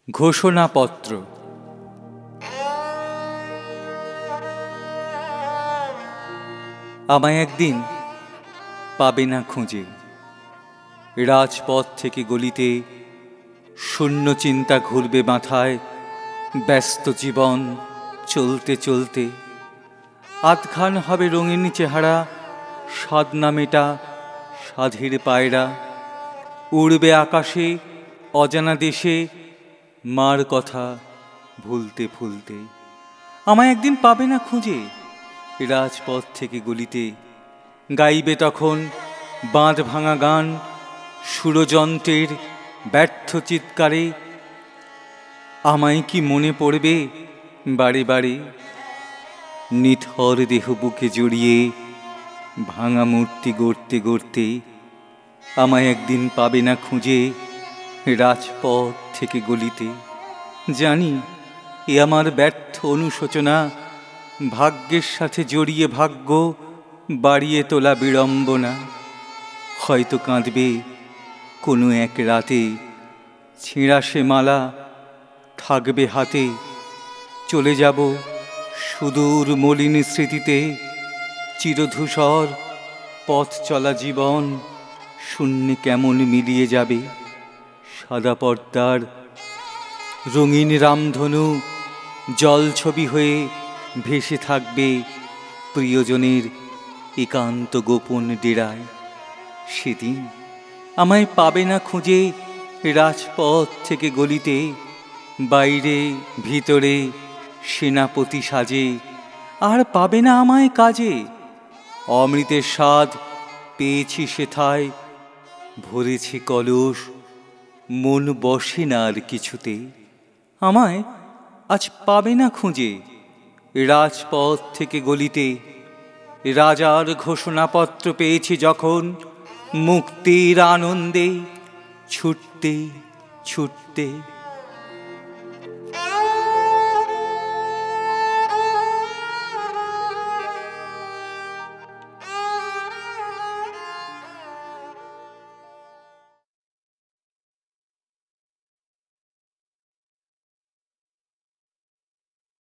ঘোষণাপত্র। আমায় একদিন পাবে না খুঁজে। রাজপথ থেকে গলিতে শূন্য চিন্তা ঘুরবে মাথায়। ব্যস্ত জীবন চলতে চলতে আধখান হবে রঙিন চেহারা। সাধনা মেটা সাধের পায়রা উড়বে আকাশে অজানা দেশে। মার কথা ভুলতে ভুলতে আমায় একদিন পাবে না খুঁজে। রাজপথ থেকে গলিতে গাইবে তখন বাঁধ ভাঙা গান। সুরযন্ত্রের ব্যর্থ চিৎকারে আমায় কি মনে পড়বে বারে বারে। নিথর দেহ বুকে জড়িয়ে ভাঙা মূর্তি গড়তে গড়তে আমায় একদিন পাবে না খুঁজে। রাজপথ থেকে গলিতে জানি এ আমার ব্যর্থ অনুশোচনা। ভাগ্যের সাথে জড়িয়ে ভাগ্য বাড়িয়ে তোলা বিড়ম্বনা। হয়তো কাঁদবে কোনো এক রাতে ছেঁড়া সে মালা থাকবে হাতে। চলে যাব সুদূর মলিন স্মৃতিতে। চিরধূসর পথ চলা জীবন শূন্যে কেমন মিলিয়ে যাবে। সাদা পর্দার রঙিন রামধনু জল ছবি হয়ে ভেসে থাকবে প্রিয়জনের একান্ত গোপন ডেরায়। সেদিন আমায় পাবে না খুঁজে রাজপথ থেকে গলিতে। বাইরে ভিতরে সেনাপতি সাজে আর পাবে না আমায় কাজে। অমৃতের স্বাদ পেয়েছি সেথায় ভরেছে কলস মন বসে না আর কিছুতে। আমায় আজ পাবে না খুঁজে রাজপথ থেকে গলিতে। রাজার ঘোষণাপত্র পেয়েছি যখন মুক্তির আনন্দে ছুটতে ছুটতে